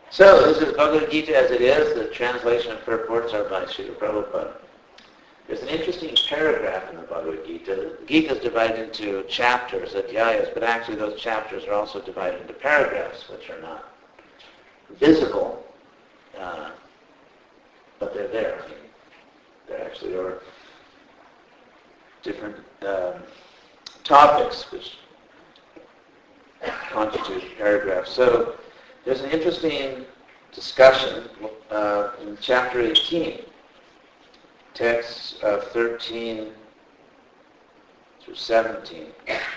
So this is Bhagavad Gita as it is. The translation and purports are by Srila Prabhupada. There's an interesting paragraph in the Bhagavad Gita. The Gita is divided into chapters, adhyayas, but actually those chapters are also divided into paragraphs, which are not visible, but they're there. I mean, there actually are different topics which constitute paragraphs. So there's an interesting discussion in chapter 18, texts 13 through 17.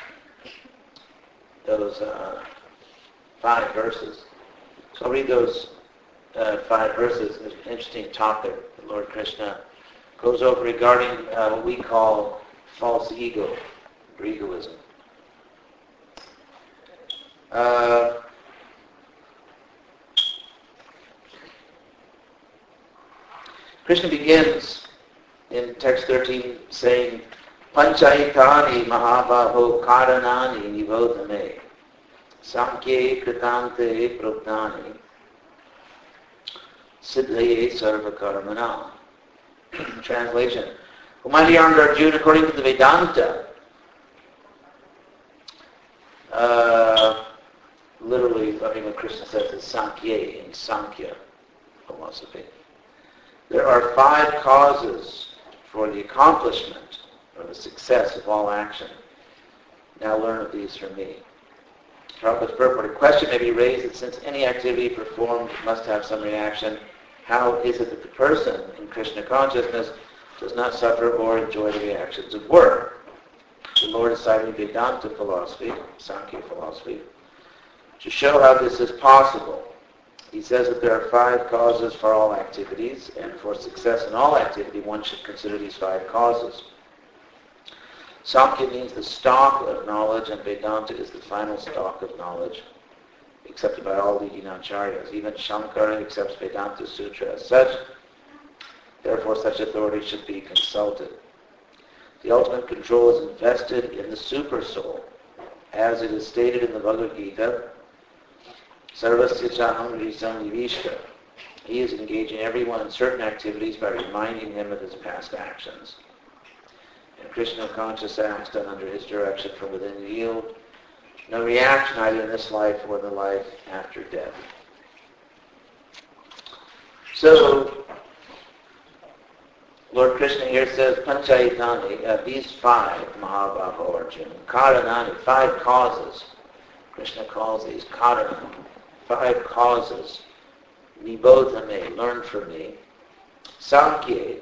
Those 5 verses. So I'll read those 5 verses. There's an interesting topic that Lord Krishna goes over regarding what we call false ego, or egoism. Krishna begins in text 13 saying, Panchaitani mahabaho karanani nivodhame samkhye kritante prabdhani siddhaye sarvakarmana. Translation. O mighty armed Arjuna, according to the Vedanta, literally, I mean, what Krishna says is Sankhya in Sankhya philosophy. There are 5 causes for the accomplishment or the success of all action. Now learn of these from me. Prabhupada's purport. A question may be raised that since any activity performed must have some reaction, how is it that the person in Krishna consciousness does not suffer or enjoy the reactions of work? The Lord is citing Vedanta philosophy, Sankhya philosophy, to show how this is possible. He says that there are 5 causes for all activities, and for success in all activity, one should consider these 5 causes. Samkhya means the stock of knowledge, and Vedanta is the final stock of knowledge, accepted by all leading acharyas. Even Shankara accepts Vedanta Sutra as such. Therefore, such authority should be consulted. The ultimate control is invested in the super soul, as it is stated in the Bhagavad Gita. Sarvasya chaham risam nivishta. He is engaging everyone in certain activities by reminding him of his past actions. And Krishna conscious acts done under his direction from within yield no reaction either in this life or in the life after death. So, Lord Krishna here says, Panchayitani, these 5, Mahabaho Arjuna, Karanani, 5 causes. Krishna calls these Karanani, 5 causes. Nibodhame, learn from me. Sankhya,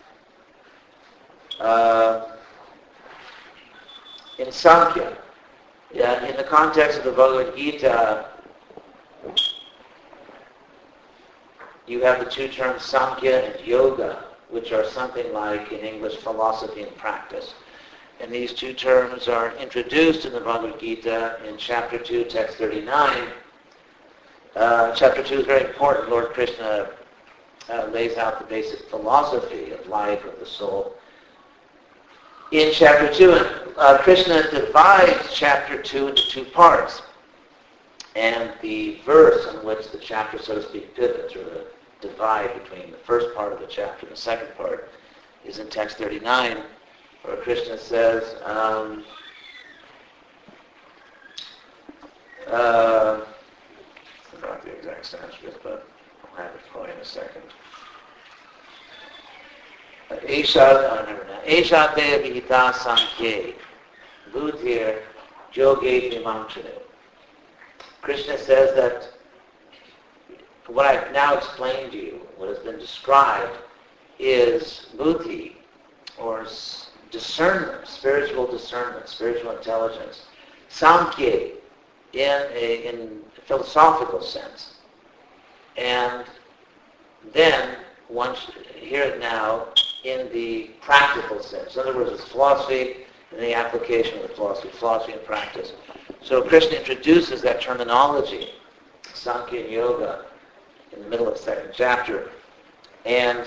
in Sankhya, in the context of the Bhagavad Gita, you have the 2 terms Sankhya and Yoga, which are something like, in English, philosophy and practice. And these 2 terms are introduced in the Bhagavad Gita in chapter 2, text 39. Chapter 2 is very important. Lord Krishna lays out the basic philosophy of life, of the soul. In chapter 2, Krishna divides chapter 2 into 2 parts. And the verse in which the chapter, so to speak, pivots, or the divide between the first part of the chapter and the second part, is in text 39, where Krishna says, I forgot the exact Sanskrit, but I'll have it for you in a second. Esha te vihita sankhye buddhir yoge vimamchane. Krishna says that what I've now explained to you, what has been described, is buddhi, or discernment, spiritual intelligence. Sankhya, in a philosophical sense. And then one should hear it now in the practical sense. In other words, it's philosophy and the application of the philosophy and practice. So Krishna introduces that terminology, Sankhya and Yoga, in the middle of the 2nd chapter. And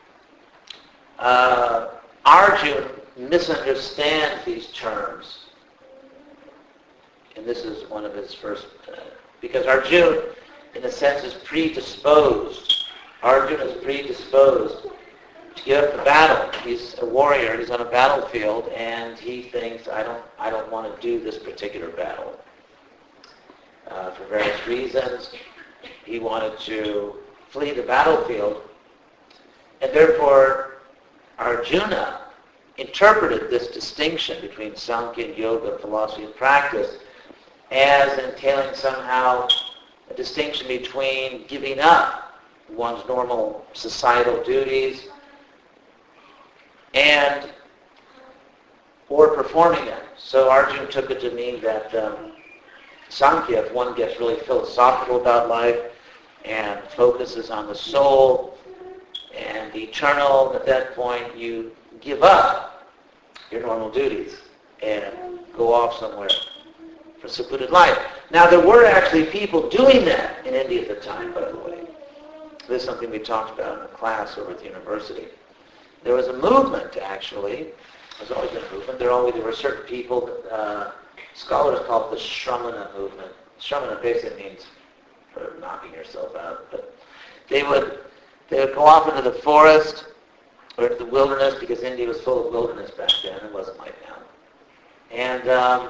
Arjuna misunderstands these terms. And this is one of his first, because Arjuna in a sense, is predisposed. Arjuna is predisposed to give up the battle. He's a warrior. He's on a battlefield, and he thinks, I don't want to do this particular battle. For various reasons, he wanted to flee the battlefield, and therefore Arjuna interpreted this distinction between Sankhya and Yoga, philosophy and practice, as entailing somehow a distinction between giving up one's normal societal duties and or performing them. So Arjuna took it to mean that Sankhya, if one gets really philosophical about life and focuses on the soul and the eternal, at that point you give up your normal duties and go off somewhere for secluded life. Now, there were actually people doing that in India at the time, by the way. This is something we talked about in a class over at the university. There was a movement, actually. There's always been a movement. There were certain people, scholars call it the Shramana movement. Shramana basically means sort of knocking yourself out. But they would go off into the forest or into the wilderness, because India was full of wilderness back then. It wasn't like now. And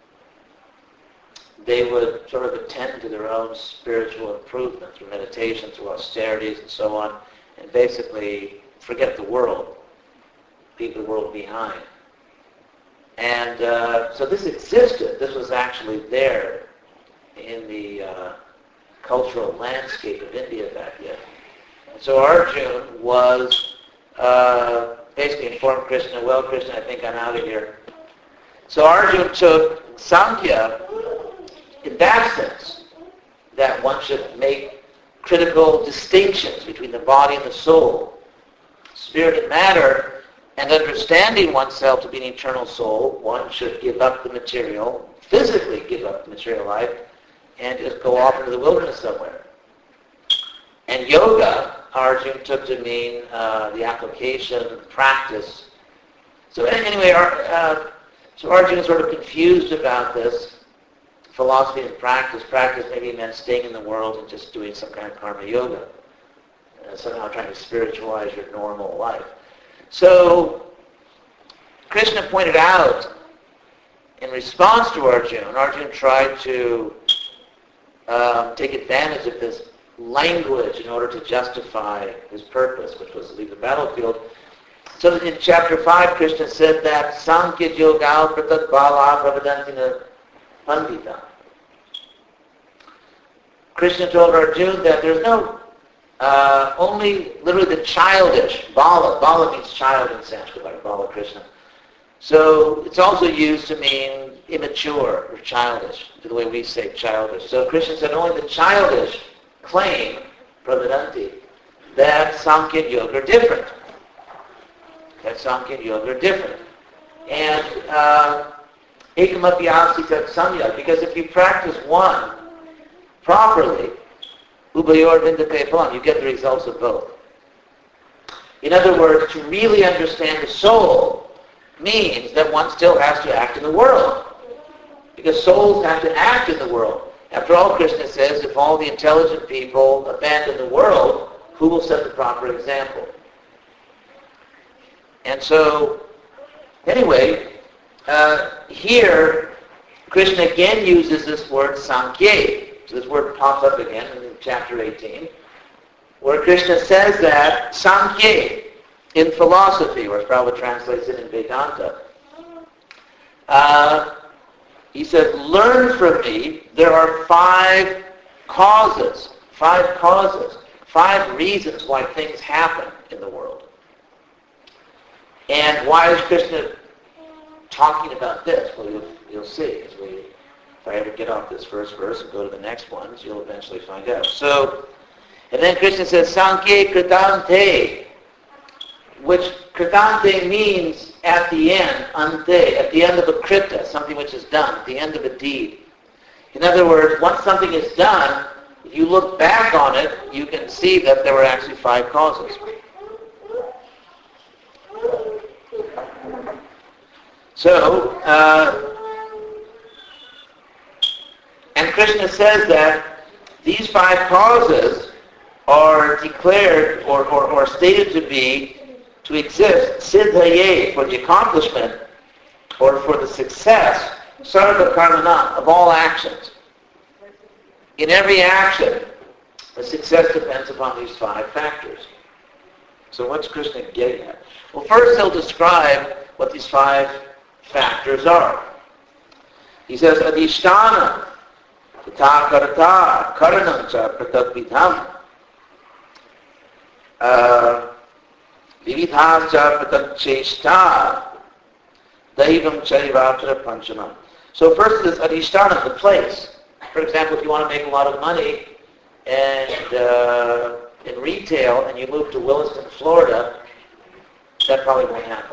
they would sort of attend to their own spiritual improvement through meditation, through austerities and so on, and basically forget the world, leave the world behind. And so this existed. This was actually there in the cultural landscape of India back then. And so Arjuna was basically informed Krishna, well, Krishna, I think I'm out of here. So Arjuna took Sankhya in that sense, that one should make critical distinctions between the body and the soul, spirit and matter, and understanding oneself to be an eternal soul, one should give up the material, physically give up the material life, and just go off into the wilderness somewhere. And yoga, Arjuna took to mean the application, practice. So anyway, so Arjuna is sort of confused about this. Philosophy and practice. Practice maybe meant staying in the world and just doing some kind of karma yoga. Somehow trying to spiritualize your normal life. So Krishna pointed out in response to Arjuna, Arjuna tried to take advantage of this language in order to justify his purpose, which was to leave the battlefield. So in chapter 5, Krishna said that Sankhya Yoga Pratat Bala Pravadantina Pandita. Krishna told Arjuna that there's no, only literally the childish, Bala. Bala means child in Sanskrit, like Bala Krishna. So it's also used to mean immature or childish, the way we say childish. So Krishna said only the childish claim, Pravadanti, that Sankhya and Yoga are different. That Sankhya and Yoga are different. And Ekamapyasi Samya, because if you practice one properly, Ubayor Vindate Phalam, you get the results of both. In other words, to really understand the soul means that one still has to act in the world. Because souls have to act in the world. After all, Krishna says, if all the intelligent people abandon the world, who will set the proper example? And so, anyway, here, Krishna again uses this word Sankhya. So this word pops up again in chapter 18, where Krishna says that Sankhya in philosophy, or Prabhupada translates it in Vedanta, he says, learn from me, there are five causes, five reasons why things happen in the world. And why is Krishna talking about this? Well, you'll see. If I ever get off this first verse and go to the next ones, you'll eventually find out. So, and then Krishna says, Sankhya Kritante, which Kritante means at the end, ante, at the end of a krita, something which is done, at the end of a deed. In other words, once something is done, if you look back on it, you can see that there were actually five causes. So, and Krishna says that These 5 causes are declared or stated to exist, siddhaye, for the accomplishment or for the success, sarva karmana, of all actions. In every action, the success depends upon these 5 factors. So what's Krishna getting at? Well, first he'll describe what these 5 factors are. He says, adhisthana, tata karata, karanam cha pratakvidham, vividhas cha pratakcheshta, daivam chaivatra panchanam. So first is adhisthana, the place. For example, if you want to make a lot of money and in retail and you move to Williston, Florida, that probably won't happen.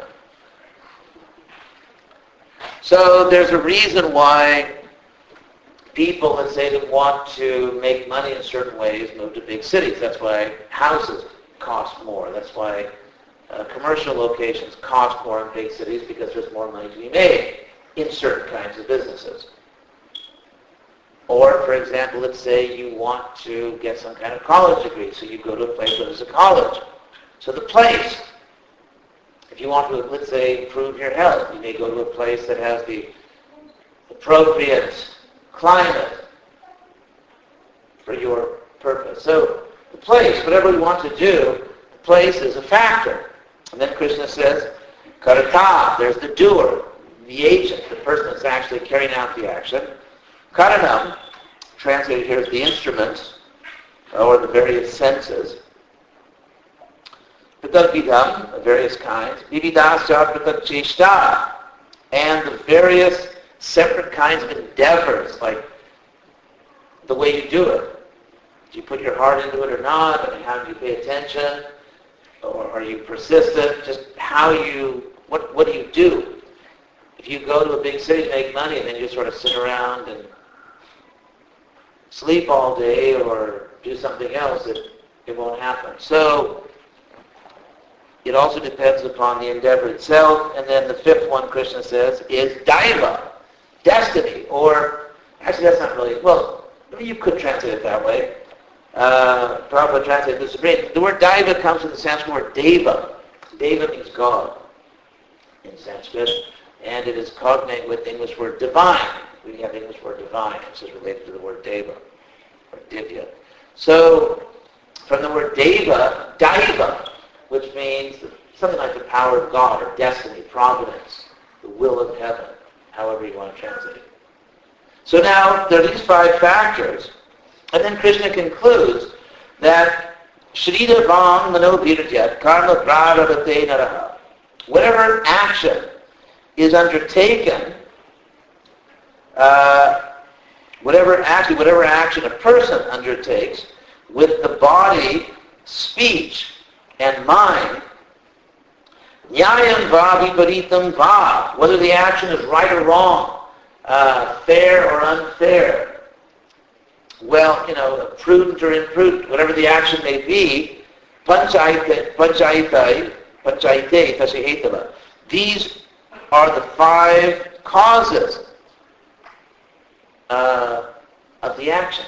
So there's a reason why people, let's say, that want to make money in certain ways move to big cities. That's why houses cost more. That's why commercial locations cost more in big cities, because there's more money to be made in certain kinds of businesses. Or, for example, let's say you want to get some kind of college degree, so you go to a place where there's a college. So the place, if you want to, let's say, improve your health, you may go to a place that has the appropriate climate for your purpose. So the place, whatever we want to do, the place is a factor. And then Krishna says, karata, there's the doer, the agent, the person that's actually carrying out the action. Karanam, translated here as the instruments, or the various senses. Pratakvidham, of various kinds. Vividasya pratakcheshta, and the various separate kinds of endeavors, like the way you do it. Do you put your heart into it or not? I mean, how do you pay attention? Or are you persistent? Just how you, what do you do? If you go to a big city to make money and then you just sort of sit around and sleep all day or do something else, it won't happen. So it also depends upon the endeavor itself. And then the 5th one, Krishna says, is daiva, destiny, or actually that's not really, well, you could translate it that way. Prabhupada translated the supreme. The word daiva comes from the Sanskrit word deva. Deva means God in Sanskrit, and it is cognate with the English word divine. We have the English word divine, which is related to the word deva, or divya. So, from the word deva, daiva, which means something like the power of God, or destiny, providence, the will of heaven, however you want to translate it. So now, there are these 5 factors, and then Krishna concludes that Shrida Vam Mano Virjat Karma Praravate Naraha. Whatever action is undertaken, whatever action a person undertakes with the body, speech, and mind, Nyayam va viparitam va, whether the action is right or wrong, fair or unfair, well, prudent or imprudent, whatever the action may be, panchayite tasyahetava. These are the 5 causes of the action.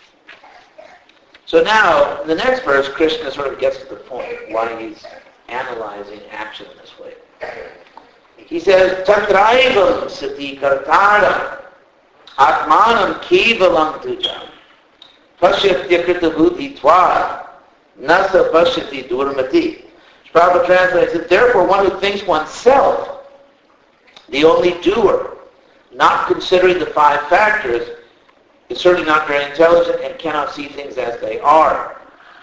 So now, in the next verse, Krishna sort of gets to the point why he's analyzing action in this way. He says, Tatraivam sati kartara atmanam kevalam tujam pashyatyakrita buddhi tva nasa pashyati durmati. Prabhupada translates it, therefore one who thinks oneself the only doer, not considering the 5 factors, is certainly not very intelligent and cannot see things as they are.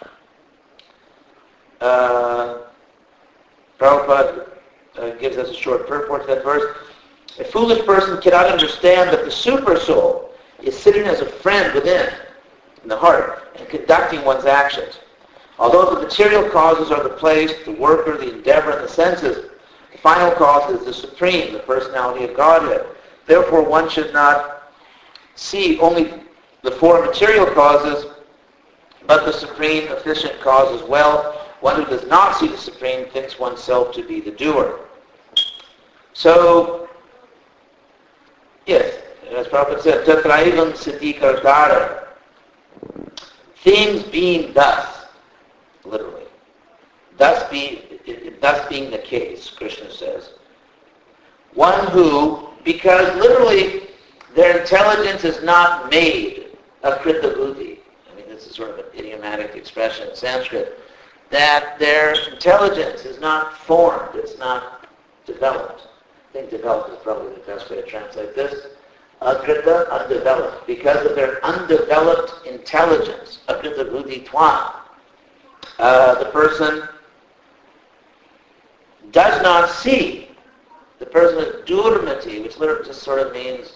Prabhupada gives us a short purport to that verse. A foolish person cannot understand that the super soul is sitting as a friend within, in the heart, and conducting one's actions. Although the material causes are the place, the worker, the endeavor, and the senses, the final cause is the Supreme, the personality of Godhead. Therefore, one should not see only the 4 material causes, but the Supreme efficient cause as well. One who does not see the Supreme thinks oneself to be the doer. So, yes, as Prabhupada said, Tatraivam Siddhi Kartara. things being thus, literally, thus being the case, Krishna says, one who, because literally their intelligence is not made of krita buddhi. I mean, this is sort of an idiomatic expression in Sanskrit, that their intelligence is not formed, it's not developed. I think developed is probably the best way to translate this. Akrita, undeveloped. Because of their undeveloped intelligence, akrita buddhi tvam, the person does not see. The person with durmati, which literally just sort of means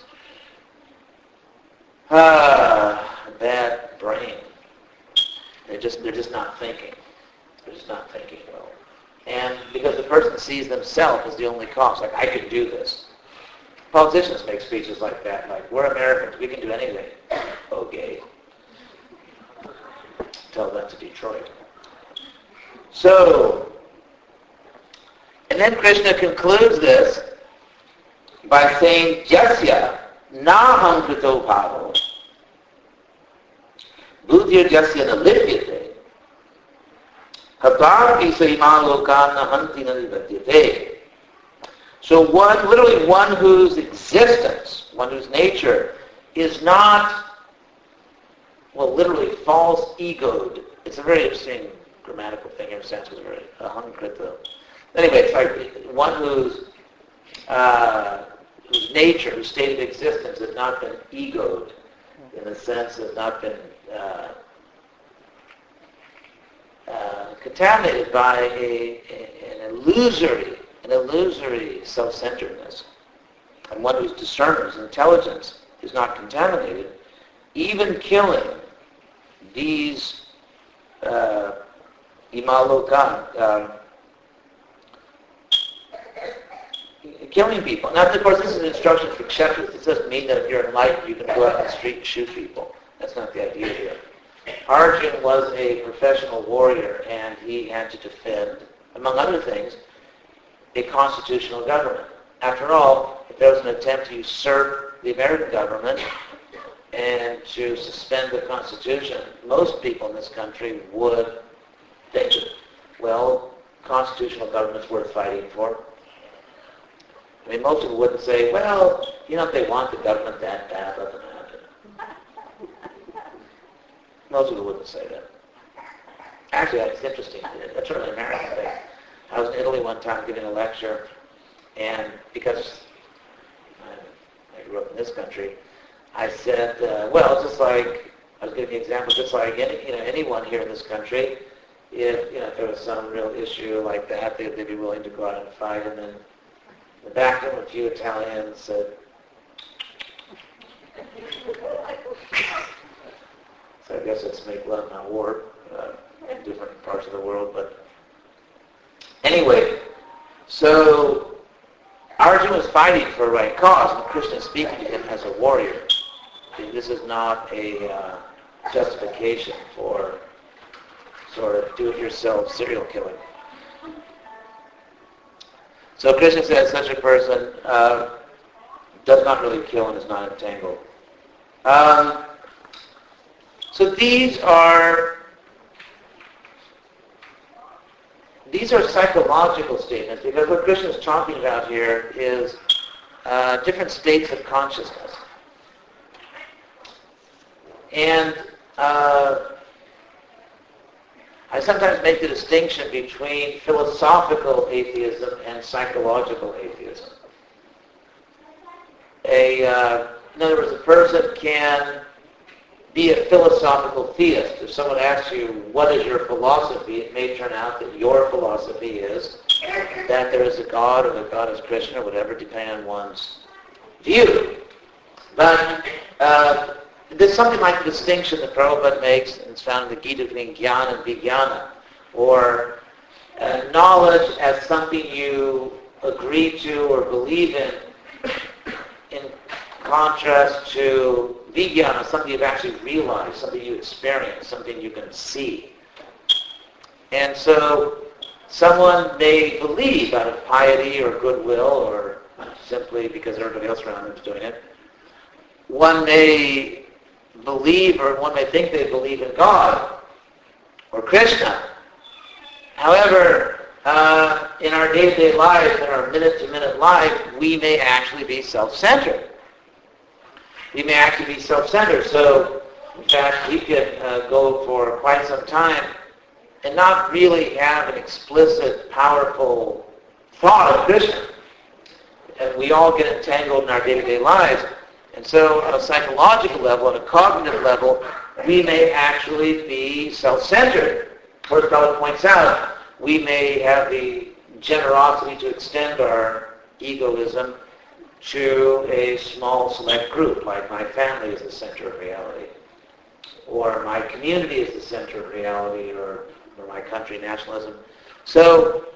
bad brain. They're just not thinking. They're just not thinking well. And because the person sees themselves as the only cause, like, I can do this. Politicians make speeches like that, like, we're Americans, we can do anything. Okay. Tell that to Detroit. So, and then Krishna concludes this by saying, Jasya naham krito bhavo buddhir jasya na lipyate hatarki saima lokan nahanti na nivadyate. So one whose existence, one whose nature is not, well, literally false egoed. It's a very interesting grammatical thing in a sense. It's very ahankrita. Anyway, it's like one whose nature, whose state of existence has not been egoed, in the sense has not been contaminated by an illusory self-centeredness, and one whose discernment, whose intelligence is not contaminated, even killing these imalokan, killing people. Now, of course, this is an instruction for kshatriyas. It doesn't mean that if you're enlightened, you can go out in the street and shoot people. That's not the idea here. Arjuna was a professional warrior, and he had to defend, among other things, a constitutional government. After all, if there was an attempt to usurp the American government and to suspend the Constitution, most people in this country would think, well, constitutional government's worth fighting for. I mean, most people wouldn't say, well, if they want the government that bad, let them have it. Most people wouldn't say that. Actually, it's interesting. That's really an American thing. I was in Italy one time giving a lecture, and because I grew up in this country, I said, well, just like, I was giving the example, just like anyone here in this country, if there was some real issue like that, they'd be willing to go out and fight. And then in the back room, a few Italians said, so I guess it's make love, not war, in different parts of the world. But anyway, so Arjuna was fighting for a right cause, and Krishna is speaking to him as a warrior. This is not a justification for sort of do-it-yourself serial killing. So Krishna says such a person does not really kill and is not entangled. So these are psychological statements, because what Krishna is talking about here is different states of consciousness. And I sometimes make the distinction between philosophical atheism and psychological atheism. In other words, a person can be a philosophical theist. If someone asks you, what is your philosophy, it may turn out that your philosophy is that there is a God, or that God is Krishna, or whatever, depending on one's view. But there's something like the distinction that Prabhupada makes, and it's found in the Gita, between jnana and vijnana, or knowledge as something you agree to or believe in contrast to vijnana, something you've actually realized, something you experience, something you can see. And so someone may believe out of piety or goodwill, or simply because everybody else around them is doing it. One may believe, or one may think they believe in God or Krishna. However, in our day-to-day life, in our minute-to-minute life, we may actually be self-centered. We may actually be self-centered. So, in fact, we could go for quite some time and not really have an explicit, powerful thought of Krishna. And we all get entangled in our day-to-day lives. And so on a psychological level, on a cognitive level, we may actually be self-centered. First fellow points out, we may have the generosity to extend our egoism to a small select group, like my family is the center of reality, or my community is the center of reality, or my country, nationalism. So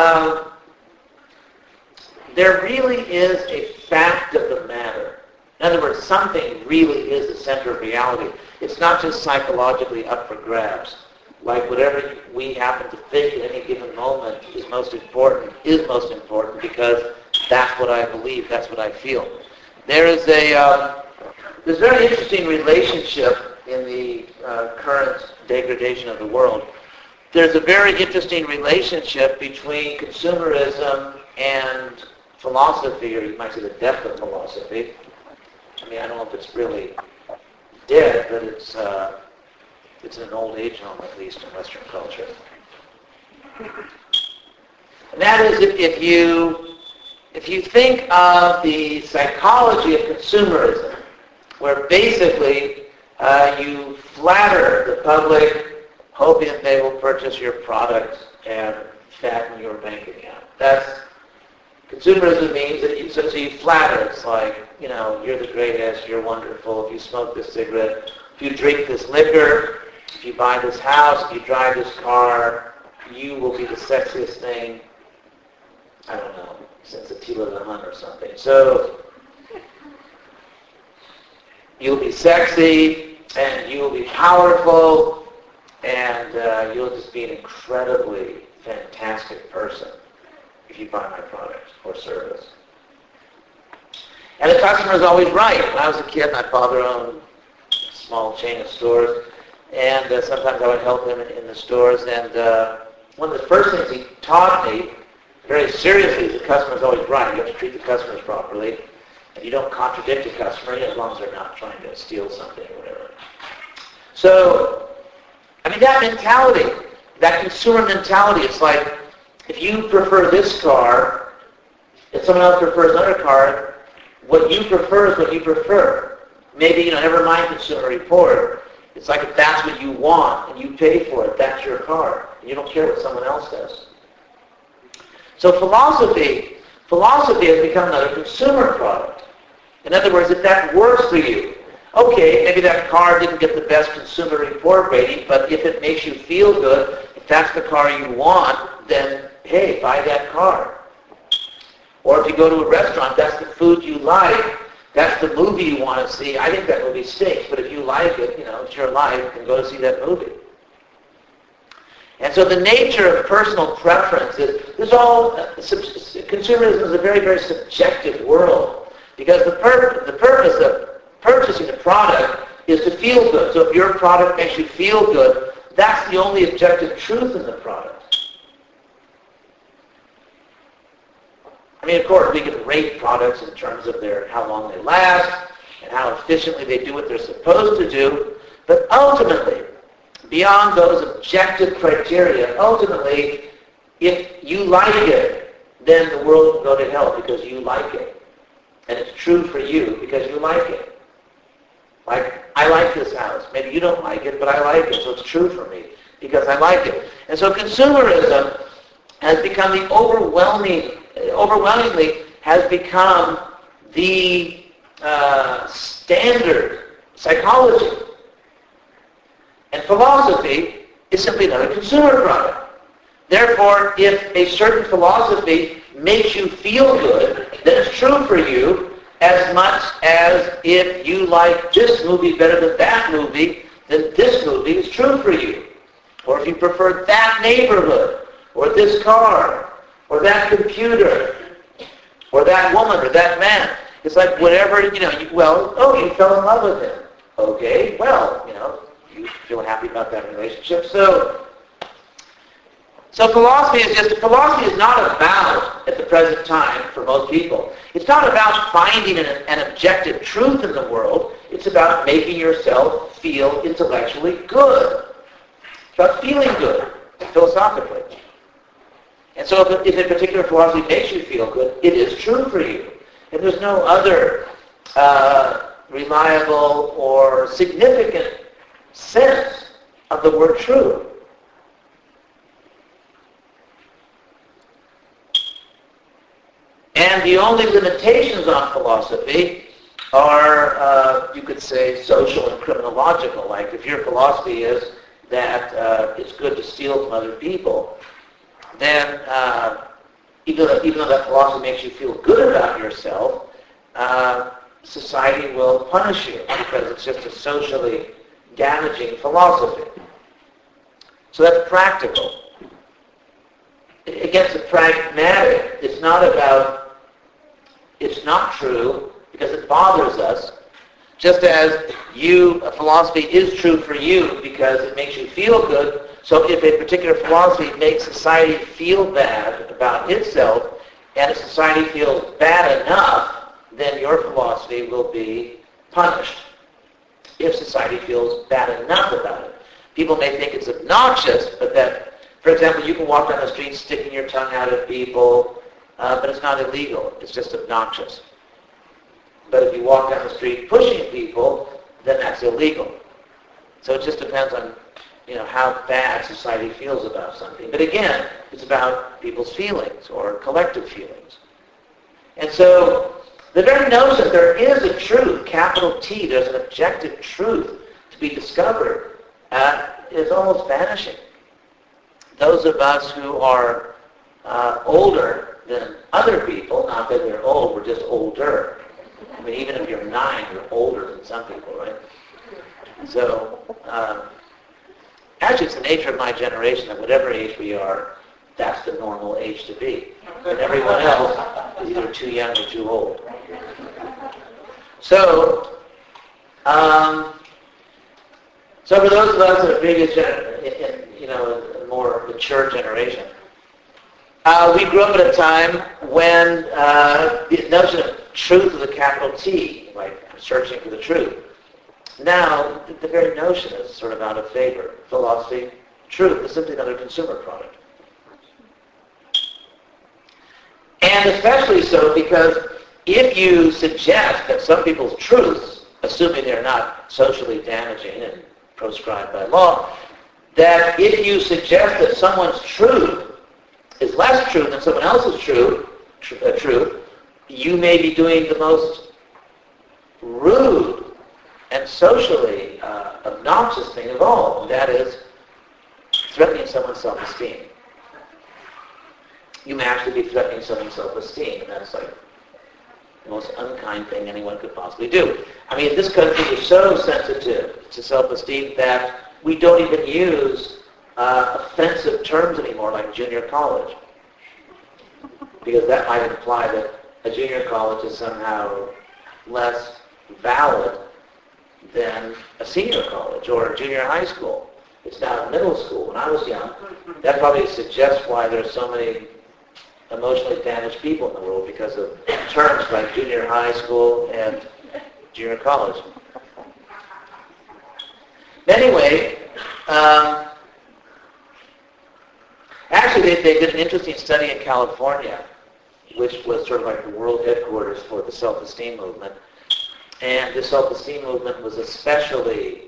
there really is a fact of the matter. In other words, something really is the center of reality. It's not just psychologically up for grabs. Like whatever we happen to think at any given moment is most important because that's what I believe, that's what I feel. There's a very interesting relationship in the current degradation of the world. There's a very interesting relationship between consumerism and philosophy, or you might say the death of philosophy. I mean, I don't know if it's really dead, but it's in an old age home, at least in Western culture. And that is if you think of the psychology of consumerism, where basically you flatter the public, hoping that they will purchase your product and fatten your bank account. Consumerism means that you flatter. It's like, you're the greatest, you're wonderful. If you smoke this cigarette, if you drink this liquor, if you buy this house, if you drive this car, you will be the sexiest thing, I don't know, since Attila the Hun or something. So, you'll be sexy, and you'll be powerful, and you'll just be an incredibly fantastic person if you buy my product or service. And the customer is always right. When I was a kid, my father owned a small chain of stores, and sometimes I would help him in the stores. And one of the first things he taught me, very seriously, is the customer is always right. You have to treat the customers properly, and you don't contradict the customer as long as they're not trying to steal something or whatever. So, I mean, that mentality, that consumer mentality, it's like, if you prefer this car, if someone else prefers another car, what you prefer is what you prefer. Maybe, never mind Consumer Report. It's like if that's what you want and you pay for it, that's your car. And you don't care what someone else does. So philosophy has become another consumer product. In other words, if that works for you, okay, maybe that car didn't get the best Consumer Report rating, but if it makes you feel good, if that's the car you want, then hey, buy that car. Or if you go to a restaurant, that's the food you like, that's the movie you want to see. I think that movie stinks, but if you like it, it's your life, and go to see that movie. And so the nature of personal preference is, consumerism is a very, very subjective world, because the purpose of purchasing a product is to feel good. So if your product makes you feel good, that's the only objective truth in the product. I mean, of course, we can rate products in terms of how long they last and how efficiently they do what they're supposed to do. But ultimately, beyond those objective criteria, ultimately, if you like it, then the world will go to hell because you like it. And it's true for you because you like it. Like, I like this house. Maybe you don't like it, but I like it, so it's true for me because I like it. And so consumerism has become the overwhelmingly has become the standard psychology. And philosophy is simply another consumer product. Therefore, if a certain philosophy makes you feel good, then it's true for you as much as if you like this movie better than that movie, then this movie is true for you. Or if you prefer that neighborhood, or this car, or that computer, or that woman, or that man. It's like whatever, you fell in love with him. Okay, well, you feel happy about that relationship. So philosophy is not about, at the present time, for most people, it's not about finding an objective truth in the world. It's about making yourself feel intellectually good. It's about feeling good, philosophically. And so if a particular philosophy makes you feel good, it is true for you. And there's no other reliable or significant sense of the word true. And the only limitations on philosophy are, you could say, social and criminological. Like if your philosophy is that it's good to steal from other people, then even though that philosophy makes you feel good about yourself, society will punish you because it's just a socially damaging philosophy. So that's practical. Against the pragmatic, it's not true because it bothers us, just as a philosophy is true for you because it makes you feel good. So if a particular philosophy makes society feel bad about itself, and if society feels bad enough, then your philosophy will be punished. If society feels bad enough about it. People may think it's obnoxious, but that, for example, you can walk down the street sticking your tongue out at people, but it's not illegal. It's just obnoxious. But if you walk down the street pushing people, then that's illegal. So it just depends on, how bad society feels about something. But again, it's about people's feelings or collective feelings. And so the very notion that there is a truth, capital T, there's an objective truth to be discovered, is almost vanishing. Those of us who are older than other people, not that we're old, we're just older. I mean, even if you're 9, you're older than some people, right? So, actually, it's the nature of my generation that whatever age we are, that's the normal age to be. And everyone else is either too young or too old. So for those of us in the previous a more mature generation, we grew up at a time when the notion of truth with a capital T, like searching for the truth. Now, the very notion is sort of out of favor. Philosophy, truth is simply another consumer product. And especially so because if you suggest that some people's truths, assuming they're not socially damaging and proscribed by law, that if you suggest that someone's truth is less true than someone else's truth, you may be doing the most rude and socially obnoxious thing of all, and that is threatening someone's self-esteem. You may actually be threatening someone's self-esteem, and that's like the most unkind thing anyone could possibly do. I mean, this country is so sensitive to self-esteem that we don't even use offensive terms anymore, like junior college, because that might imply that a junior college is somehow less valid than a senior college or a junior high school. It's now middle school. When I was young, that probably suggests why there's so many emotionally damaged people in the world, because of terms like junior high school and junior college. Anyway, actually they did an interesting study in California, which was sort of like the world headquarters for the self-esteem movement. And the self-esteem movement was especially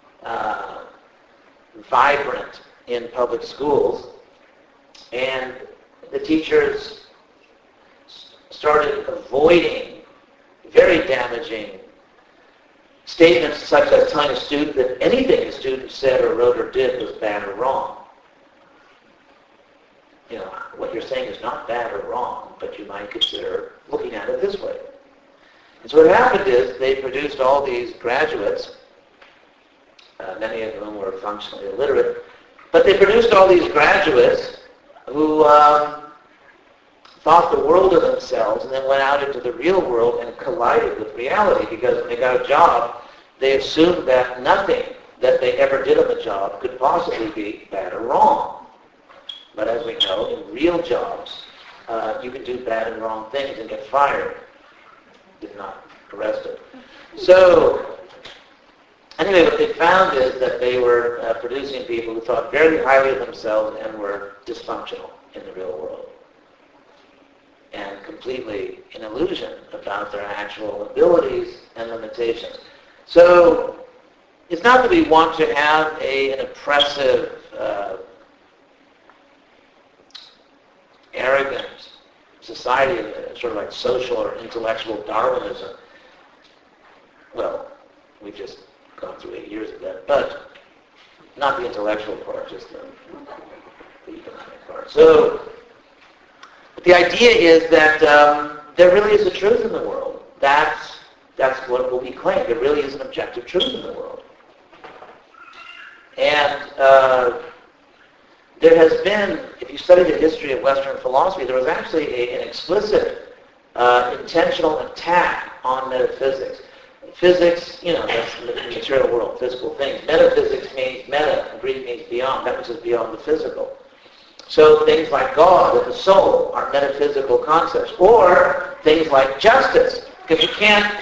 vibrant in public schools. And the teachers started avoiding very damaging statements such as telling a student that anything a student said or wrote or did was bad or wrong. What you're saying is not bad or wrong, but you might consider looking at it this way. And so what happened is they produced all these graduates, many of whom were functionally illiterate, but they produced all these graduates who thought the world of themselves and then went out into the real world and collided with reality, because when they got a job, they assumed that nothing that they ever did on the job could possibly be bad or wrong. But as we know, in real jobs, you can do bad and wrong things and get fired, if not arrested. So, anyway, what they found is that they were producing people who thought very highly of themselves and were dysfunctional in the real world, and completely an illusion about their actual abilities and limitations. So, it's not that we want to have an oppressive, arrogant society, sort of like social or intellectual Darwinism. Well, we've just gone through 8 years of that, but not the intellectual part, just the economic part. So, but the idea is that there really is a truth in the world. That's what will be claimed. There really is an objective truth in the world. And there has been, if you study the history of Western philosophy, there was actually an explicit, intentional attack on metaphysics. Physics, that's the material world, physical things. Metaphysics means meta, in Greek means beyond. That which is beyond the physical. So things like God and the soul are metaphysical concepts. Or things like justice. Because you can't,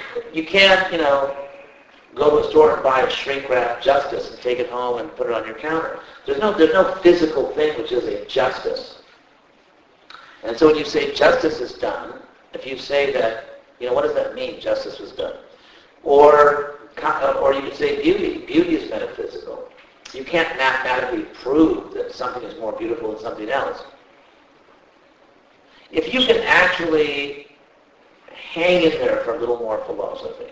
go to a store and buy a shrink-wrapped justice and take it home and put it on your counter. There's no physical thing which is a justice. And so when you say justice is done, if you say that, what does that mean, justice was done? Or you could say beauty. Beauty is metaphysical. You can't mathematically prove that something is more beautiful than something else. If you can actually hang in there for a little more philosophy,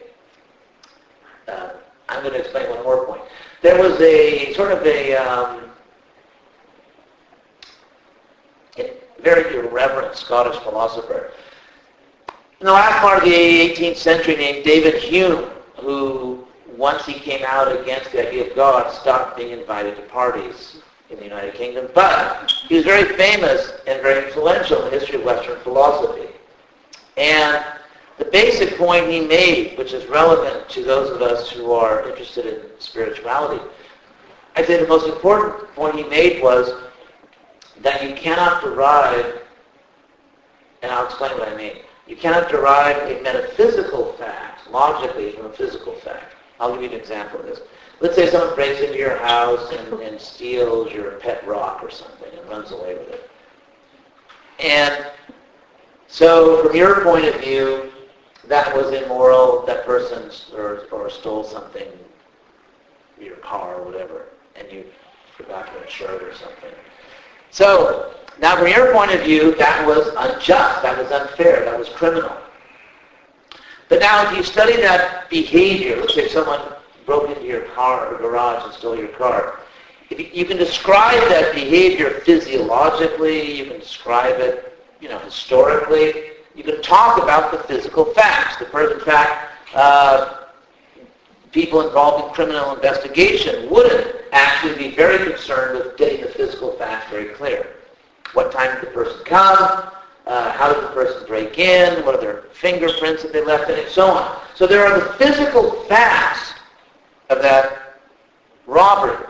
I'm going to explain one more point. There was a sort of a very irreverent Scottish philosopher in the last part of the 18th century named David Hume, who, once he came out against the idea of God, stopped being invited to parties in the United Kingdom. But he was very famous and very influential in the history of Western philosophy. And the basic point he made, which is relevant to those of us who are interested in spirituality, I'd say the most important point he made was that you cannot derive, and I'll explain what I mean, you cannot derive a metaphysical fact logically from a physical fact. I'll give you an example of this. Let's say someone breaks into your house and steals your pet rock or something and runs away with it. And so from your point of view, that was immoral, that person or stole something, your car or whatever, and you forgot to insure it or something. So, now from your point of view, that was unjust, that was unfair, that was criminal. But now if you study that behavior, let's say someone broke into your car or garage and stole your car, you can describe that behavior physiologically, you can describe it, historically. You can talk about the physical facts. In fact, people involved in criminal investigation wouldn't actually be very concerned with getting the physical facts very clear. What time did the person come? How did the person break in? What are their fingerprints that they left in it? So on. So there are the physical facts of that robbery.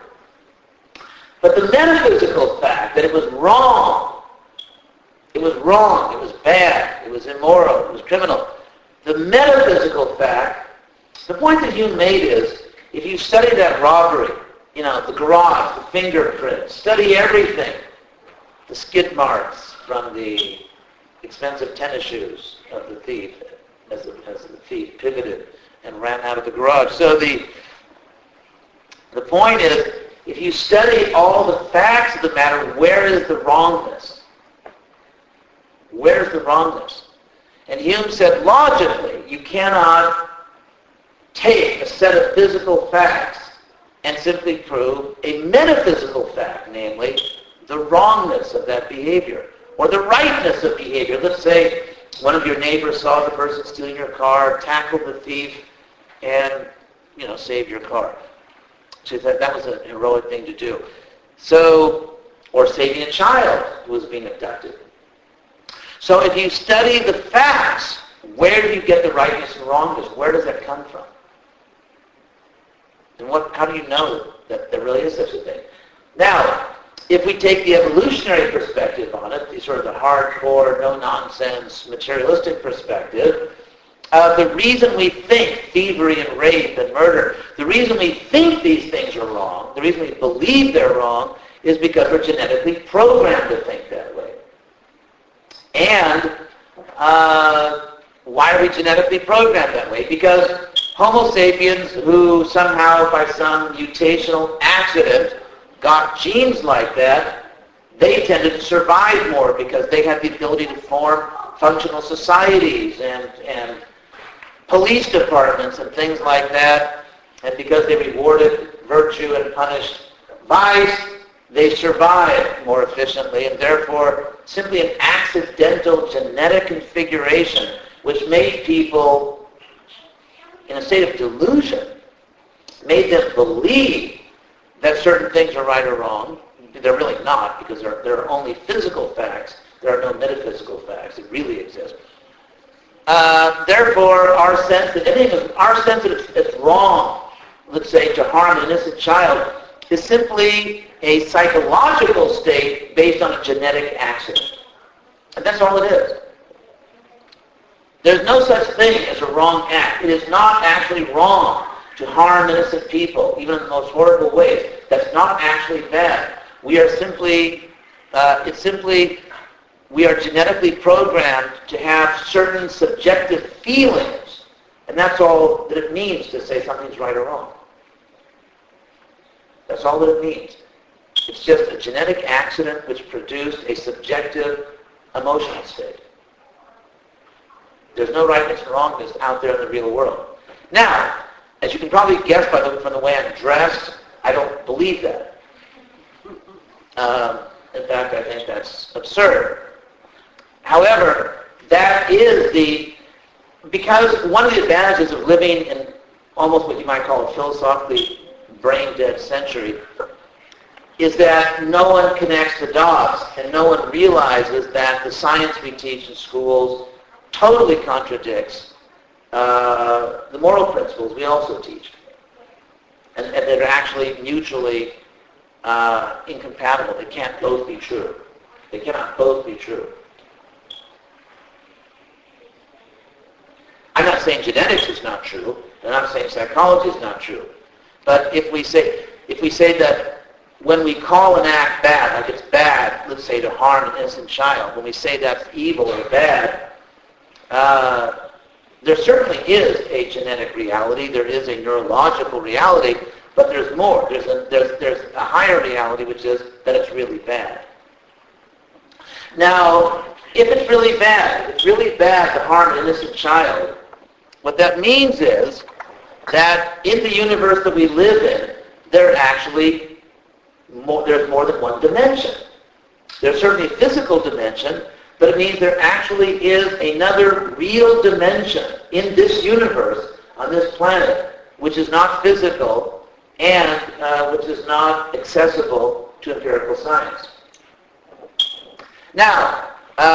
But the metaphysical fact that it was wrong, it was bad, it was immoral, it was criminal. The metaphysical fact, the point that Hume made is, if you study that robbery, the garage, the fingerprints, study everything, the skid marks from the expensive tennis shoes of the thief, as the thief pivoted and ran out of the garage. So the point is, if you study all the facts of the matter, where is the wrongness? Where's the wrongness? And Hume said, logically, you cannot take a set of physical facts and simply prove a metaphysical fact, namely, the wrongness of that behavior, or the rightness of behavior. Let's say one of your neighbors saw the person stealing your car, tackled the thief, and, saved your car. So that was a heroic thing to do. So, or saving a child who was being abducted. So if you study the facts, where do you get the rightness and wrongness? Where does that come from? And how do you know that there really is such a thing? Now, if we take the evolutionary perspective on it, the sort of the hardcore, no-nonsense, materialistic perspective, the reason we think thievery and rape and murder, the reason we think these things are wrong, the reason we believe they're wrong, is because we're genetically programmed to think that way. And why are we genetically programmed that way? Because Homo sapiens, who somehow by some mutational accident got genes like that, they tended to survive more because they had the ability to form functional societies and police departments and things like that. And because they rewarded virtue and punished vice, they survived more efficiently, and therefore simply an accidental genetic configuration which made people in a state of delusion, made them believe that certain things are right or wrong. They're really not, because there are only physical facts. There are no metaphysical facts that really exist. Therefore, our sense that it's wrong, let's say, to harm an innocent child, is simply a psychological state based on a genetic accident. And that's all it is. There's no such thing as a wrong act. It is not actually wrong to harm innocent people, even in the most horrible ways. That's not actually bad. We are simply, we are genetically programmed to have certain subjective feelings. And that's all that it means to say something's right or wrong. That's all that it means. It's just a genetic accident which produced a subjective emotional state. There's no rightness and wrongness out there in the real world. Now, as you can probably guess from the way I'm dressed, I don't believe that. In fact, I think that's absurd. However, that is because one of the advantages of living in almost what you might call a philosophically brain-dead century is that no one connects the dots and no one realizes that the science we teach in schools totally contradicts the moral principles we also teach. And they're actually mutually incompatible. They can't both be true. They cannot both be true. I'm not saying genetics is not true. I'm not saying psychology is not true. But if we say that when we call an act bad, like it's bad, let's say to harm an innocent child, when we say that's evil or bad, there certainly is a genetic reality. There is a neurological reality, but there's more. There's a higher reality, which is that it's really bad. Now, if it's really bad to harm an innocent child, what that means is that in the universe that we live in, there's more than one dimension. There's certainly a physical dimension, but it means there actually is another real dimension in this universe, on this planet, which is not physical and which is not accessible to empirical science. Now,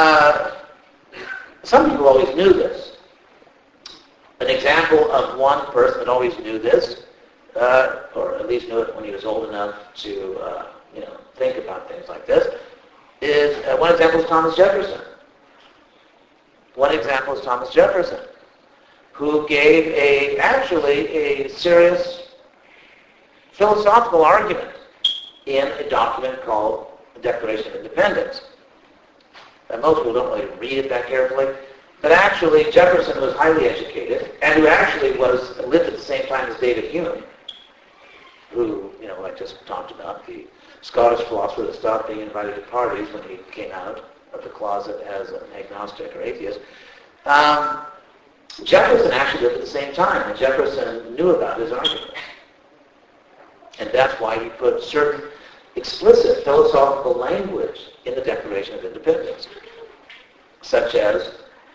some people always knew this. An example of one person that always knew this, or at least knew it when he was old enough to think about things like this, is one example is Thomas Jefferson. One example is Thomas Jefferson, who gave actually a serious philosophical argument in a document called the Declaration of Independence. And most people don't really read it that carefully, but actually Jefferson was highly educated, and who actually lived at the same time as David Hume, who, I just talked about, the Scottish philosopher that stopped being invited to parties when he came out of the closet as an agnostic or atheist. Jefferson actually lived at the same time, and Jefferson knew about his argument. And that's why he put certain explicit philosophical language in the Declaration of Independence, such as,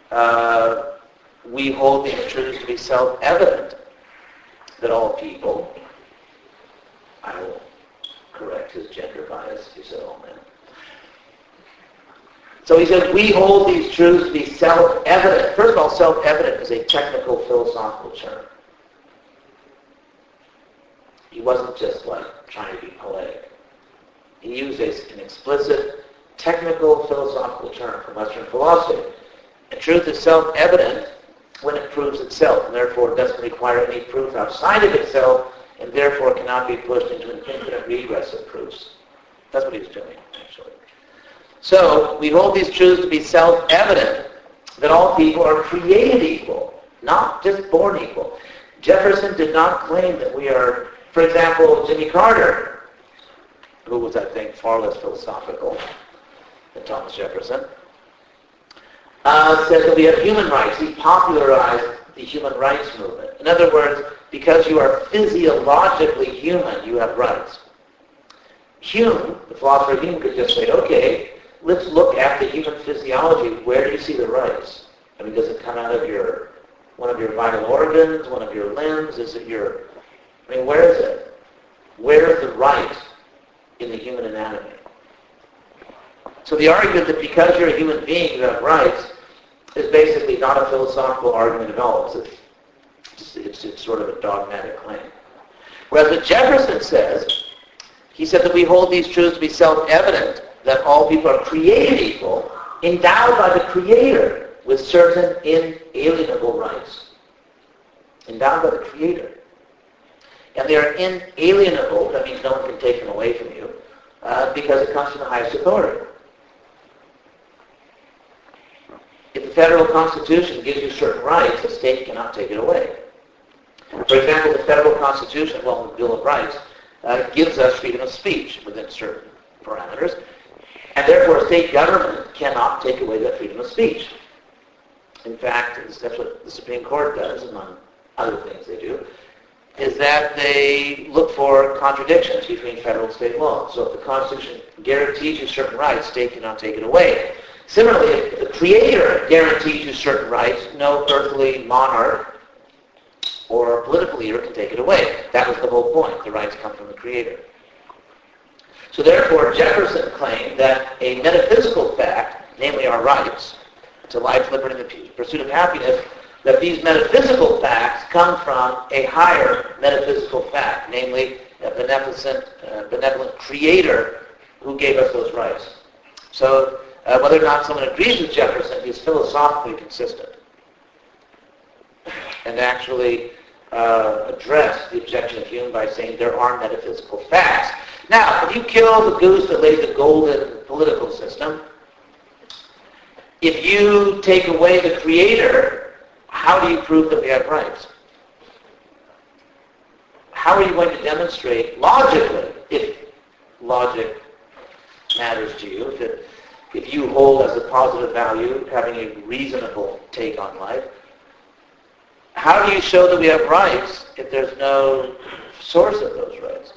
we hold these truths to be self-evident, that all people, I will correct his gender bias, he said all men. So he said, we hold these truths to be self-evident. First of all, self-evident is a technical philosophical term. he wasn't just like trying to be poetic. He used an explicit, technical, philosophical term from Western philosophy. And truth is self-evident when it proves itself, and therefore it doesn't require any proof outside of itself, and therefore cannot be pushed into an infinite regress of proofs. That's what he was doing, actually. So, we hold these truths to be self-evident, that all people are created equal, not just born equal. Jefferson did not claim that we are, for example, Jimmy Carter, who was, I think, far less philosophical than Thomas Jefferson, says that we have human rights. He popularized the human rights movement. In other words, because you are physiologically human, you have rights. Hume, the philosopher Hume, could just say, okay, let's look at the human physiology. Where do you see the rights? I mean, does it come out of one of your vital organs, one of your limbs? Is it where is it? Where is the right in the human anatomy? So the argument that because you're a human being, you have rights, is basically not a philosophical argument at all. It's sort of a dogmatic claim. Whereas what Jefferson says, he said that we hold these truths to be self-evident, that all people are created equal, endowed by the Creator with certain inalienable rights. Endowed by the Creator. And they are inalienable, that means no one can take them away from you, because it comes from the highest authority. If the federal Constitution gives you certain rights, the state cannot take it away. For example, the federal Constitution, the Bill of Rights, gives us freedom of speech within certain parameters, and therefore a state government cannot take away that freedom of speech. In fact, that's what the Supreme Court does, among other things they do, is that they look for contradictions between federal and state law. So if the Constitution guarantees you certain rights, state cannot take it away. Similarly, if the Creator guarantees you certain rights, no earthly monarch or political leader can take it away. That was the whole point. The rights come from the Creator. So therefore, Jefferson claimed that a metaphysical fact, namely our rights, to life, liberty, and the pursuit of happiness, that these metaphysical facts come from a higher metaphysical fact, namely a benevolent Creator who gave us those rights. So whether or not someone agrees with Jefferson, he's philosophically consistent and actually addressed the objection of Hume by saying there are metaphysical facts. Now, if you kill the goose that laid the golden political system, if you take away the Creator, how do you prove that we have rights? How are you going to demonstrate logically, if logic matters to you, if you hold as a positive value having a reasonable take on life, how do you show that we have rights if there's no source of those rights?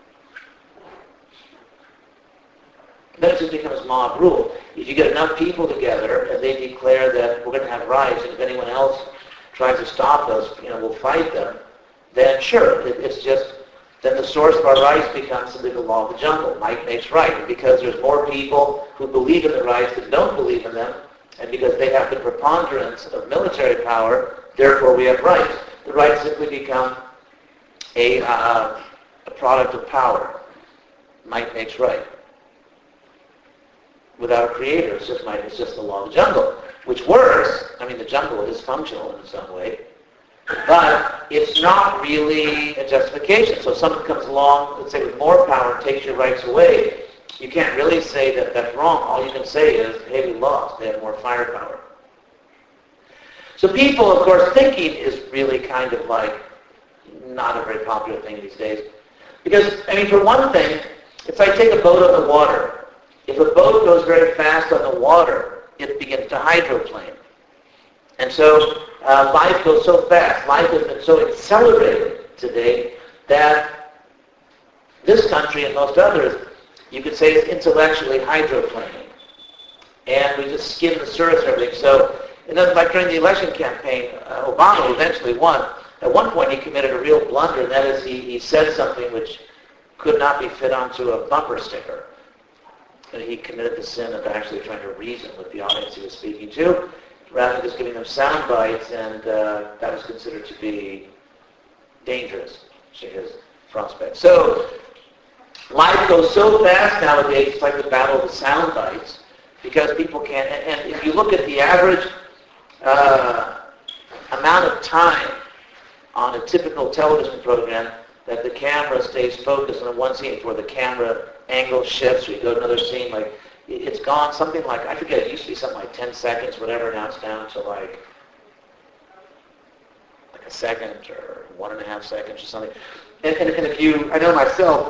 Then it just becomes mob rule. If you get enough people together and they declare that we're going to have rights, and if anyone else tries to stop us, we'll fight them, then sure, it's just, then the source of our rights becomes simply the law of the jungle. Might makes right. And because there's more people who believe in the rights than don't believe in them, and because they have the preponderance of military power, therefore we have rights. The rights simply become a product of power. Might makes right. Without a Creator, it's just the law of the jungle. Which works, the jungle is functional in some way, but it's not really a justification. So if someone comes along, let's say with more power and takes your rights away, you can't really say that that's wrong. All you can say is, hey, we lost. They have more firepower. So people, of course, thinking is really kind of like not a very popular thing these days. Because, for one thing, if I take a boat on the water, if a boat goes very fast on the water, it begins to hydroplane. And so life goes so fast, life has been so accelerated today that this country and most others, you could say, is intellectually hydroplaning. And we just skim the surface of everything. So, like during the election campaign, Obama eventually won. At one point he committed a real blunder, and that is he said something which could not be fit onto a bumper sticker. And he committed the sin of actually trying to reason with the audience he was speaking to, rather than just giving them sound bites, and that was considered to be dangerous to his prospect. So life goes so fast nowadays, it's like the battle of the sound bites, because people can't, and if you look at the average amount of time on a typical television program that the camera stays focused on one scene before the camera angle shifts, or you go to another scene, like it's gone something like, I forget, it used to be something like 10 seconds, whatever, now it's down to like a second or 1.5 seconds or something. And if you, I know myself,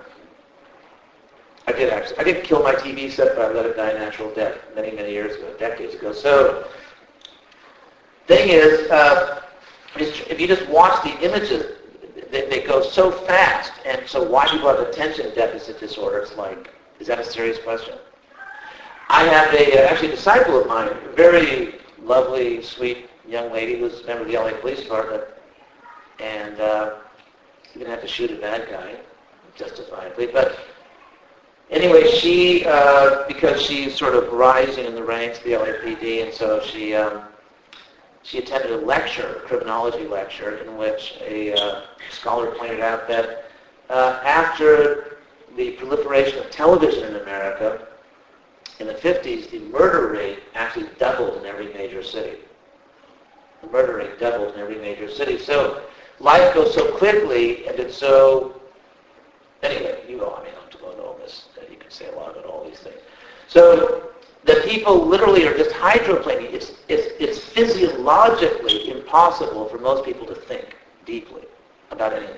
I did kill my TV set, but I let it die a natural death many, many years ago, decades ago. So, thing is, if you just watch the images, they go so fast, and so why people have attention deficit disorder, it's like, is that a serious question? I have actually a disciple of mine, a very lovely, sweet young lady who's a member of the LA Police Department, and you're going to have to shoot a bad guy, justifiably, but anyway, she, because she's sort of rising in the ranks of the LAPD, and so she attended a lecture, a criminology lecture, in which a scholar pointed out that after the proliferation of television in America, in the 50s, the murder rate actually doubled in every major city. The murder rate doubled in every major city. So life goes so quickly, and it's so... Anyway, I don't go into all this. You can say a lot about all these things. So the people literally are just hydroplaning. It's physiologically impossible for most people to think deeply about anything.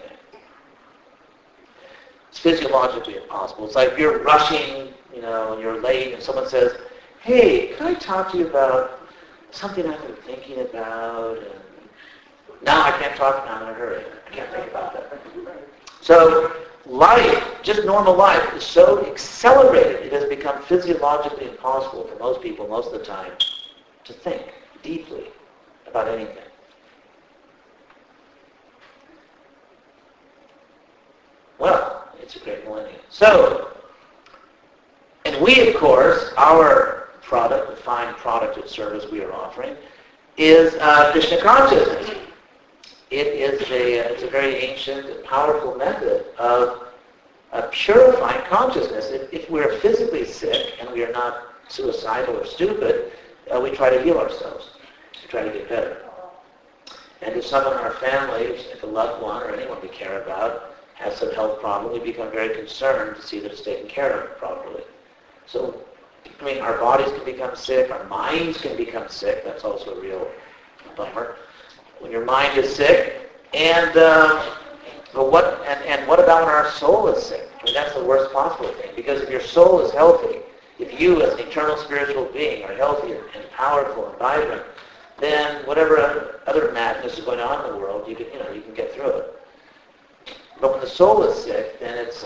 It's physiologically impossible. It's like if you're rushing, and you're late, and someone says, "Hey, can I talk to you about something I've been thinking about?" And now I can't talk. Now I'm in a hurry. I can't think about that. So life, just normal life, is so accelerated, it has become physiologically impossible for most people most of the time to think deeply about anything. Well, it's a great millennium. So, and we, of course, our product, the fine product and service we are offering, is Krishna consciousness. It's a very ancient and powerful method of purifying consciousness. If we're physically sick and we are not suicidal or stupid, we try to heal ourselves. We try to get better. And if someone in our family, like a loved one or anyone we care about, has some health problem, we become very concerned to see that it's taken care of properly. So, our bodies can become sick, our minds can become sick. That's also a real bummer. When your mind is sick, and what about when our soul is sick? That's the worst possible thing, because if your soul is healthy, if you as an eternal spiritual being are healthy and powerful and vibrant, then whatever other madness is going on in the world, you can get through it. But when the soul is sick, then it's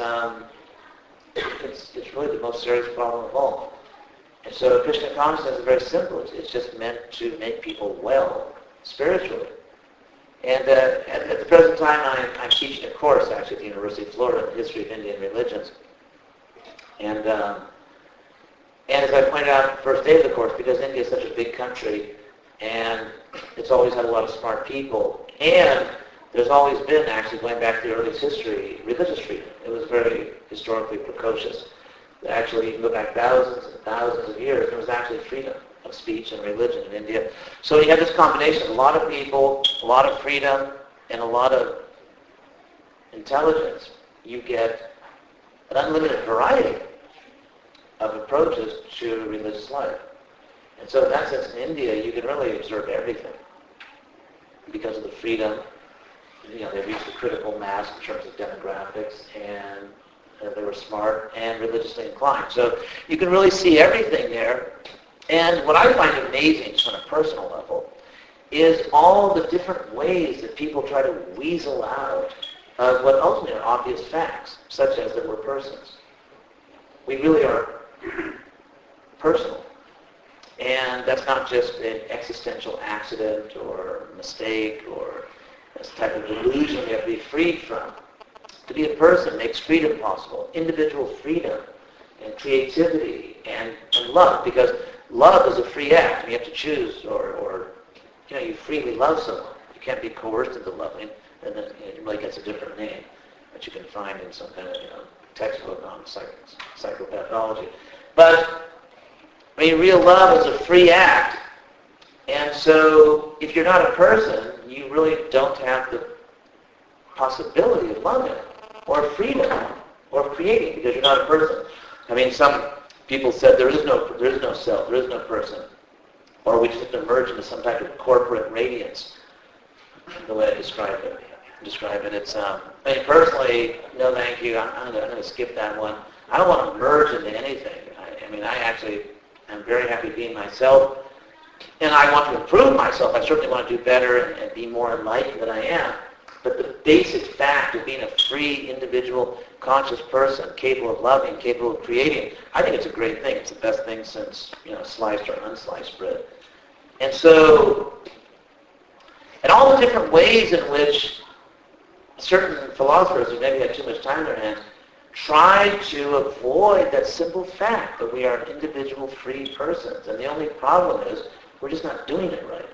really the most serious problem of all. And so Krishna consciousness is very simple. It's just meant to make people well spiritually. And at the present time, I'm teaching a course, actually, at the University of Florida, on the history of Indian religions. And as I pointed out on the first day of the course, because India is such a big country, and it's always had a lot of smart people, and there's always been, actually, going back to the earliest history, religious freedom. It was very historically precocious. Actually, you can go back thousands and thousands of years, there was actually freedom of speech and religion in India. So you have this combination of a lot of people, a lot of freedom, and a lot of intelligence. You get an unlimited variety of approaches to religious life. And so in that sense, in India, you can really observe everything because of the freedom. They reached a critical mass in terms of demographics, and they were smart and religiously inclined. So you can really see everything there. And what I find amazing, just on a personal level, is all the different ways that people try to weasel out of what ultimately are obvious facts, such as that we're persons. We really are personal. And that's not just an existential accident or mistake or this type of delusion we have to be freed from. To be a person makes freedom possible, individual freedom and creativity and love, because love is a free act. And you have to choose, or you freely love someone. You can't be coerced into loving, and then it really gets a different name. that you can find in some kind of textbook on psychopathology. But I mean, real love is a free act, and so if you're not a person, you really don't have the possibility of loving or freedom or creating because you're not a person. I mean, some people said there is no self, there is no person, or we just emerge into some type of corporate radiance. The way I describe it, it's. I mean, personally, no, thank you. I'm going to skip that one. I don't want to merge into anything. I mean, I actually am very happy being myself, and I want to improve myself. I certainly want to do better and be more enlightened than I am. But the basic fact of being a free, individual, conscious person, capable of loving, capable of creating, I think it's a great thing. It's the best thing since, sliced or unsliced bread. And so, and all the different ways in which certain philosophers who maybe had too much time in their hands try to avoid that simple fact that we are individual, free persons. And the only problem is we're just not doing it right.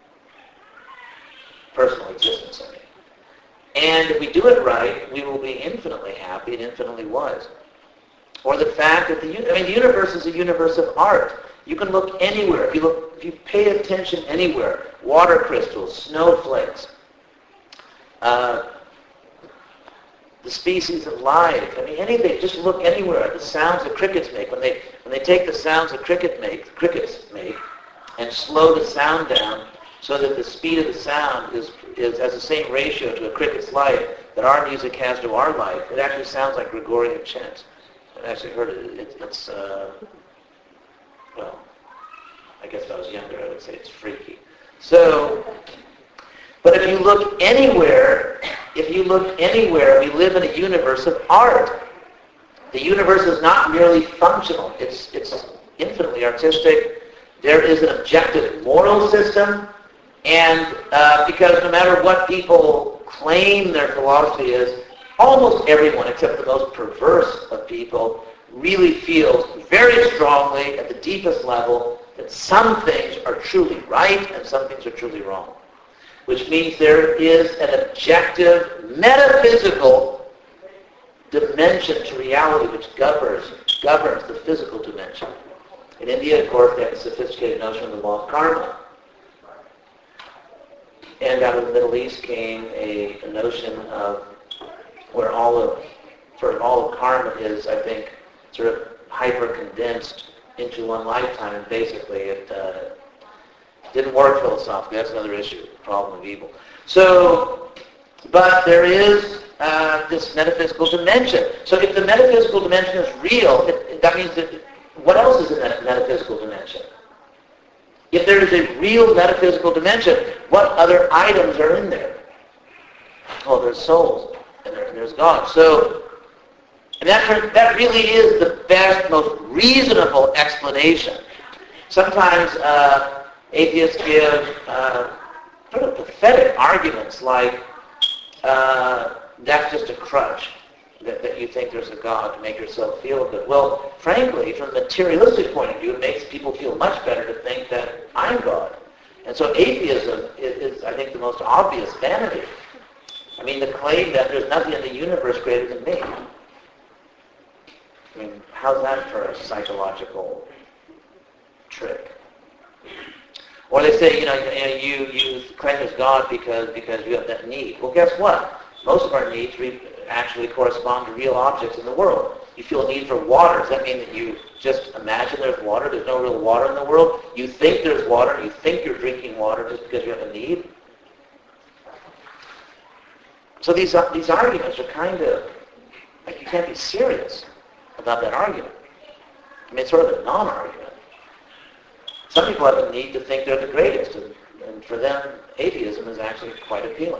Personal existence, I mean. And if we do it right, we will be infinitely happy and infinitely wise. Or the fact that the universe is a universe of art. You can look anywhere. If you pay attention anywhere, water crystals, snowflakes, the species of life. I mean, anything. Just look anywhere. The sounds that crickets make. When they take the sounds that crickets make, and slow the sound down, so that the speed of the sound has the same ratio to a cricket's life that our music has to our life. It actually sounds like Gregorian chant. I've actually heard it. It's well, I guess if I was younger, I would say it's freaky. So, but if you look anywhere, we live in a universe of art. The universe is not merely functional. It's infinitely artistic. There is an objective moral system. And because no matter what people claim their philosophy is, almost everyone, except the most perverse of people, really feels very strongly at the deepest level that some things are truly right and some things are truly wrong. Which means there is an objective, metaphysical dimension to reality which governs the physical dimension. In India, of course, they have a sophisticated notion of the law of karma. And out of the Middle East came a notion of where all of karma is, I think, sort of hyper-condensed into one lifetime, and basically it didn't work philosophically. That's another issue, the problem of evil. So, but there is this metaphysical dimension. So if the metaphysical dimension is real, that means that what else is in that metaphysical dimension? If there is a real metaphysical dimension, what other items are in there? Well, there's souls, and there's God. So, and that really is the best, most reasonable explanation. Sometimes atheists give sort of pathetic arguments like that's just a crutch, that you think there's a God to make yourself feel good. Well, frankly, from a materialistic point of view, it makes people feel much better to think that I'm God. And so atheism is, I think, the most obvious vanity. I mean, the claim that there's nothing in the universe greater than me. I mean, how's that for a psychological trick? Or they say, you claim as God because you have that need. Well, guess what? Most of our needs actually correspond to real objects in the world. You feel a need for water. Does that mean that you just imagine there's water? There's no real water in the world? You think there's water. You think you're drinking water just because you have a need? So these arguments are kind of, like, you can't be serious about that argument. I mean, it's sort of a non-argument. Some people have a need to think they're the greatest, and for them, atheism is actually quite appealing.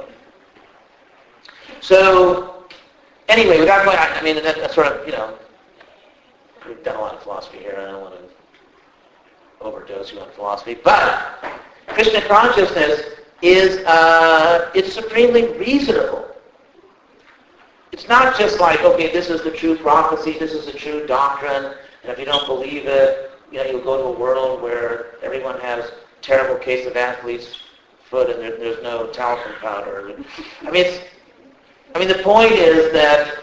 So, anyway, without going, I mean, that's sort of, we've done a lot of philosophy here. I don't want to overdose you on philosophy. But Krishna consciousness is, it's supremely reasonable. It's not just like, okay, this is the true prophecy, this is the true doctrine, and if you don't believe it, you'll go to a world where everyone has terrible case of athlete's foot and there's no talcum powder. I mean, I mean, the point is that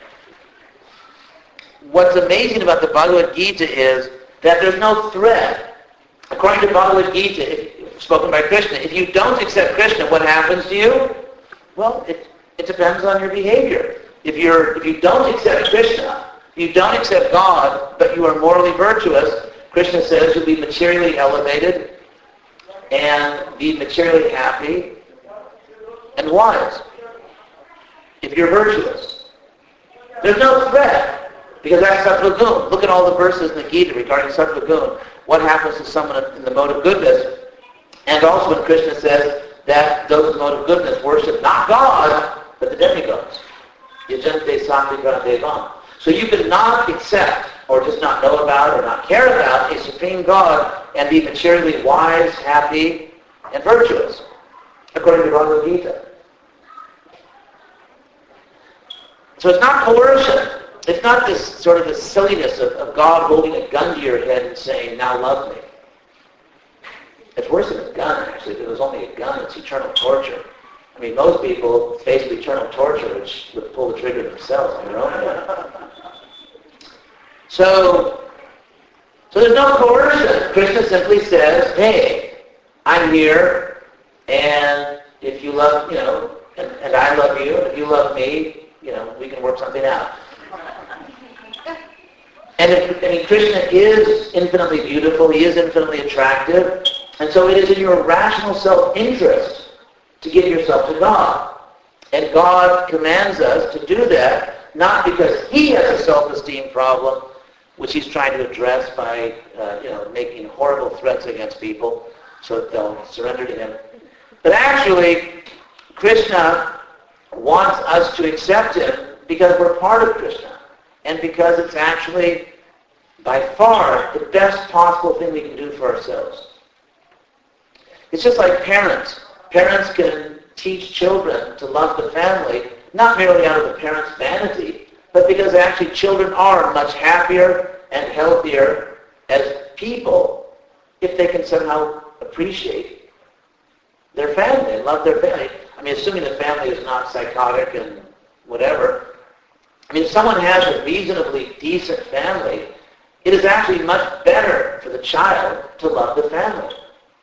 what's amazing about the Bhagavad Gita is that there's no thread. According to Bhagavad Gita, spoken by Krishna, if you don't accept Krishna, what happens to you? Well, it depends on your behavior. If you don't accept Krishna, you don't accept God, but you are morally virtuous, Krishna says you'll be materially elevated and be materially happy and wise. If you're virtuous. There's no threat, because that's Sattva Gun. Look at all the verses in the Gita regarding Sattva Gun. What happens to someone in the mode of goodness? And also when Krishna says that those in the mode of goodness worship not God, but the demigods. Yajante Sattva Devam. So you could not accept, or just not know about, or not care about a supreme God and be materially wise, happy, and virtuous, according to Bhagavad Gita. So it's not coercion. It's not this sort of the silliness of God holding a gun to your head and saying, now love me. It's worse than a gun, actually. If it was only a gun, it's eternal torture. I mean, most people face eternal torture, which would pull the trigger themselves on their own head. So there's no coercion. Krishna simply says, hey, I'm here, and if you love, and I love you, and if you love me, we can work something out. And Krishna is infinitely beautiful. He is infinitely attractive. And so it is in your rational self-interest to give yourself to God. And God commands us to do that, not because He has a self-esteem problem, which He's trying to address by, making horrible threats against people so that they'll surrender to Him. But actually, Krishna wants us to accept Him because we're part of Krishna, and because it's actually, by far, the best possible thing we can do for ourselves. It's just like parents. Parents can teach children to love the family, not merely out of the parents' vanity, but because actually children are much happier and healthier as people if they can somehow appreciate their family and love their family. I mean, assuming the family is not psychotic and whatever. I mean, if someone has a reasonably decent family, it is actually much better for the child to love the family.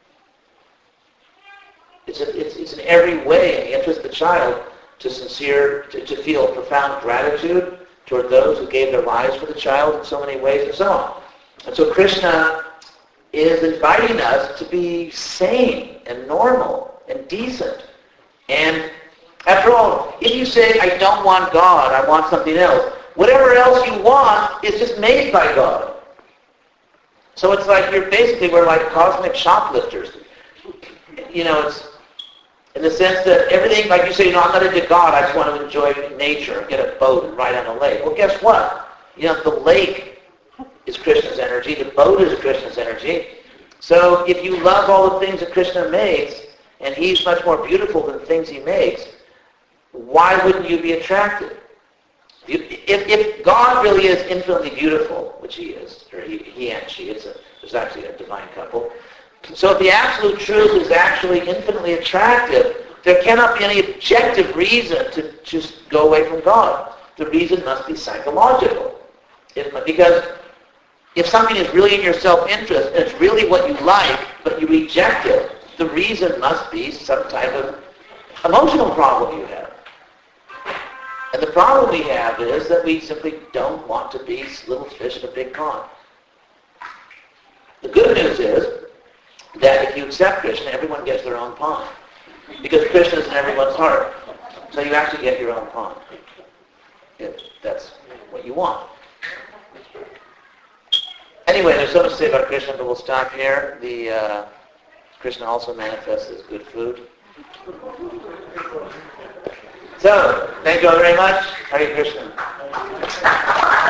It's in every way in the interest of the child to feel profound gratitude toward those who gave their lives for the child in so many ways and so on. And so Krishna is inviting us to be sane and normal and decent. And after all, if you say, I don't want God, I want something else, whatever else you want is just made by God. So it's like we're like cosmic shoplifters. It's in the sense that everything, like you say, I'm not into God, I just want to enjoy nature, get a boat and ride on a lake. Well, guess what? The lake is Krishna's energy, the boat is Krishna's energy. So if you love all the things that Krishna makes, and He's much more beautiful than the things He makes, why wouldn't you be attracted? If God really is infinitely beautiful, which He is, or he and she, there's actually a divine couple. So if the absolute truth is actually infinitely attractive, there cannot be any objective reason to just go away from God. The reason must be psychological. Because if something is really in your self-interest, and it's really what you like, but you reject it, the reason must be some type of emotional problem you have. And the problem we have is that we simply don't want to be little fish in a big pond. The good news is that if you accept Krishna, everyone gets their own pond. Because Krishna is in everyone's heart. So you actually get your own pond. If that's what you want. Anyway, there's so much to say about Krishna, but we'll stop here. Krishna also manifests as good food. So, thank you all very much. Hare Krishna.